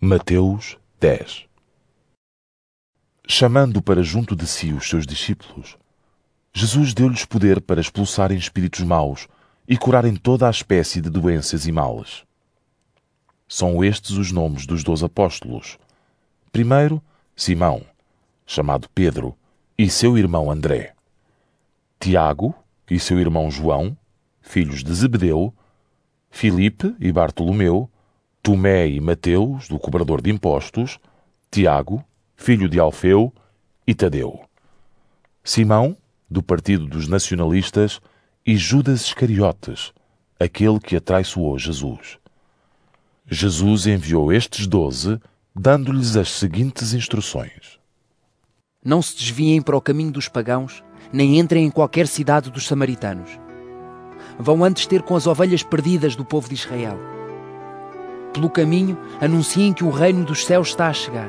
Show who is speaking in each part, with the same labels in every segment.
Speaker 1: Mateus 10. Chamando para junto de si os seus discípulos, Jesus deu-lhes poder para expulsarem espíritos maus e curarem toda a espécie de doenças e males. São estes os nomes dos 12 apóstolos. Primeiro, Simão, chamado Pedro, e seu irmão André. Tiago e seu irmão João, filhos de Zebedeu. Filipe e Bartolomeu. Tomé e Mateus, do cobrador de impostos. Tiago, filho de Alfeu, e Tadeu. Simão, do partido dos nacionalistas, e Judas Iscariotes, aquele que atraiçoou Jesus. Jesus enviou estes 12, dando-lhes as seguintes instruções.
Speaker 2: Não se desviem para o caminho dos pagãos, nem entrem em qualquer cidade dos samaritanos. Vão antes ter com as ovelhas perdidas do povo de Israel. Pelo caminho, anunciem que o reino dos céus está a chegar.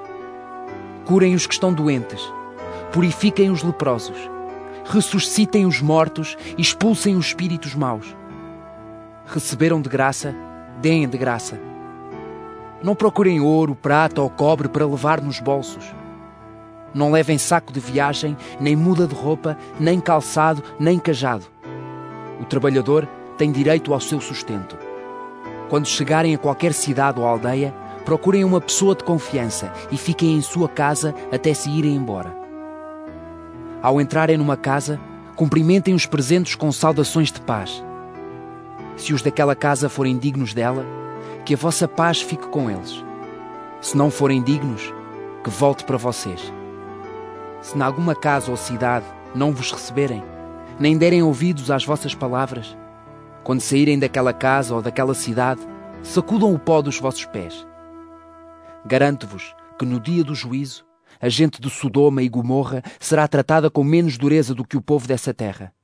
Speaker 2: Curem os que estão doentes, purifiquem os leprosos, ressuscitem os mortos e expulsem os espíritos maus. Receberam de graça, deem de graça. Não procurem ouro, prata ou cobre para levar nos bolsos. Não levem saco de viagem, nem muda de roupa, nem calçado, nem cajado. O trabalhador tem direito ao seu sustento. Quando chegarem a qualquer cidade ou aldeia, procurem uma pessoa de confiança e fiquem em sua casa até se irem embora. Ao entrarem numa casa, cumprimentem os presentes com saudações de paz. Se os daquela casa forem dignos dela, que a vossa paz fique com eles. Se não forem dignos, que volte para vocês. Se em alguma casa ou cidade não vos receberem, nem derem ouvidos às vossas palavras, quando saírem daquela casa ou daquela cidade, sacudam o pó dos vossos pés. Garanto-vos que no dia do juízo, a gente de Sodoma e Gomorra será tratada com menos dureza do que o povo dessa terra.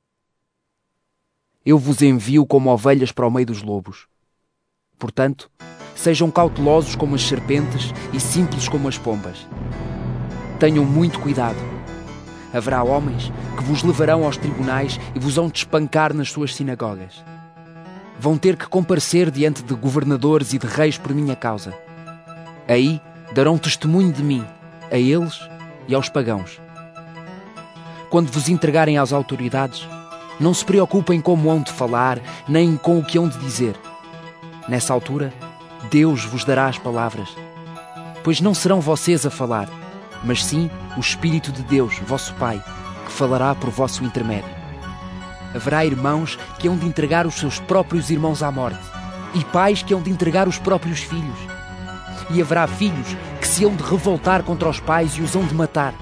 Speaker 2: Eu vos envio como ovelhas para o meio dos lobos. Portanto, sejam cautelosos como as serpentes e simples como as pombas. Tenham muito cuidado. Haverá homens que vos levarão aos tribunais e vos hão de espancar nas suas sinagogas. Vão ter que comparecer diante de governadores e de reis por minha causa. Aí darão testemunho de mim, a eles e aos pagãos. Quando vos entregarem às autoridades, não se preocupem como hão de falar, nem com o que hão de dizer. Nessa altura, Deus vos dará as palavras. Pois não serão vocês a falar, mas sim o Espírito de Deus, vosso Pai, que falará por vosso intermédio. Haverá irmãos que hão de entregar os seus próprios irmãos à morte, e pais que hão de entregar os próprios filhos. E haverá filhos que se hão de revoltar contra os pais e os hão de matar.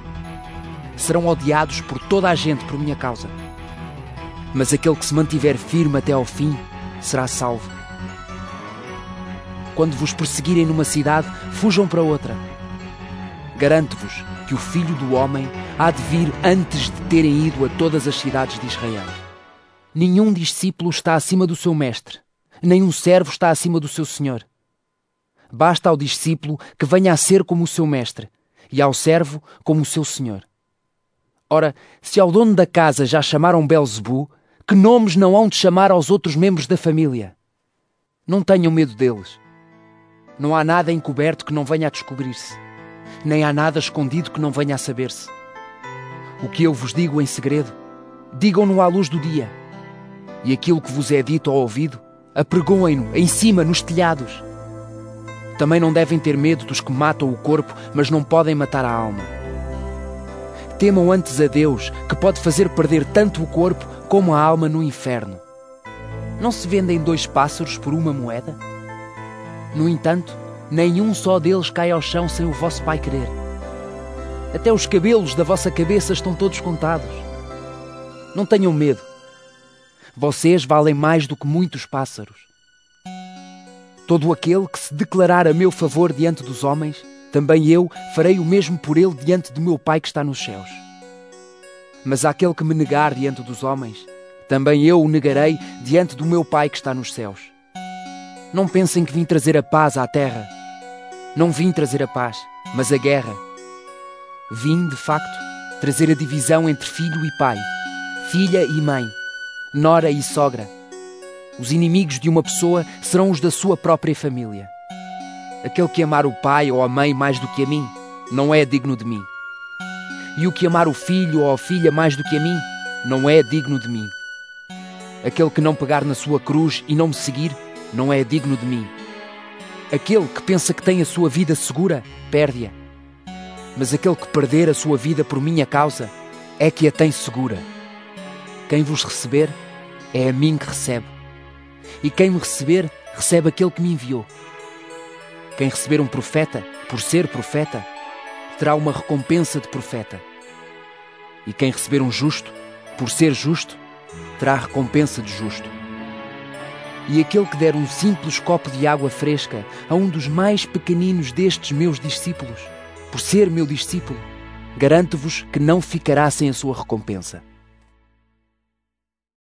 Speaker 2: Serão odiados por toda a gente por minha causa. Mas aquele que se mantiver firme até ao fim será salvo. Quando vos perseguirem numa cidade, fujam para outra. Garanto-vos que o Filho do Homem há de vir antes de terem ido a todas as cidades de Israel. Nenhum discípulo está acima do seu mestre, nem um servo está acima do seu senhor. Basta ao discípulo que venha a ser como o seu mestre, e ao servo como o seu senhor. Ora, se ao dono da casa já chamaram Belzebu, que nomes não hão de chamar aos outros membros da família? Não tenham medo deles. Não há nada encoberto que não venha a descobrir-se, nem há nada escondido que não venha a saber-se. O que eu vos digo em segredo, digam-no à luz do dia. E aquilo que vos é dito ao ouvido, apregoem-no em cima, nos telhados. Também não devem ter medo dos que matam o corpo, mas não podem matar a alma. Temam antes a Deus, que pode fazer perder tanto o corpo como a alma no inferno. Não se vendem 2 pássaros por 1 moeda? No entanto, nenhum só deles cai ao chão sem o vosso Pai querer. Até os cabelos da vossa cabeça estão todos contados. Não tenham medo. Vocês valem mais do que muitos pássaros. Todo aquele que se declarar a meu favor diante dos homens, também eu farei o mesmo por ele diante do meu Pai que está nos céus. Mas àquele que me negar diante dos homens, também eu o negarei diante do meu Pai que está nos céus. Não pensem que vim trazer a paz à terra. Não vim trazer a paz, mas a guerra. Vim, de facto, trazer a divisão entre filho e pai, filha e mãe, nora e sogra. Os inimigos de uma pessoa serão os da sua própria família. Aquele que amar o pai ou a mãe mais do que a mim, não é digno de mim. E o que amar o filho ou a filha mais do que a mim, não é digno de mim. Aquele que não pegar na sua cruz e não me seguir, não é digno de mim. Aquele que pensa que tem a sua vida segura, perde-a. Mas aquele que perder a sua vida por minha causa, é que a tem segura. Quem vos receber, é a mim que recebe. E quem me receber, recebe aquele que me enviou. Quem receber um profeta, por ser profeta, terá uma recompensa de profeta. E quem receber um justo, por ser justo, terá a recompensa de justo. E aquele que der um simples copo de água fresca a um dos mais pequeninos destes meus discípulos, por ser meu discípulo, garanto-vos que não ficará sem a sua recompensa.